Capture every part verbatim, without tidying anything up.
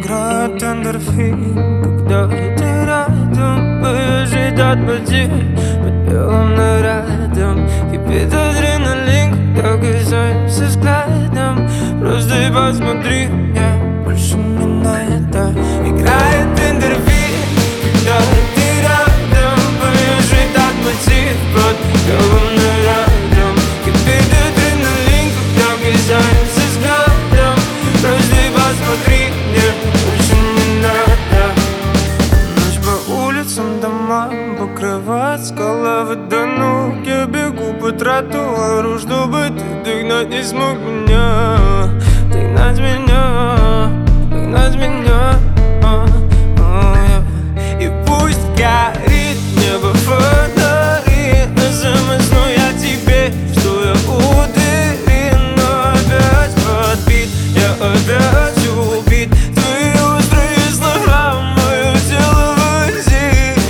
играет эндорфин, когда ты рядом. Выезжает от потерь под белым нарядом. Кипит адреналин, когда касаешься взглядом. Просто и посмотри, я больше не на это. Играет эндорфин, когда ты рядом. Выезжает от потерь под белым нарядом. Кипит адреналин, когда касаешься взглядом. Просто и посмотри, мне больше не надо. Ночь по улицам, домам покрывает скала водону. Я бегу по тротуару, чтобы ты догнать не смог меня. Догнать меня, догнать меня, а, а, yeah. И пусть горит небо фонари, смс, но я тебе, что я уверен, но опять подбит, я опять убит. Твои острые слова, мое тело возит.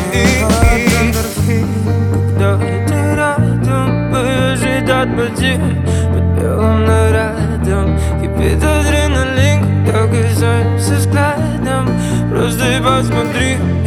Когда ты рядом, выезжает от потерь под белым нарядом. Кипит адреналин, когда касаешься взглядом. Просто и посмотри.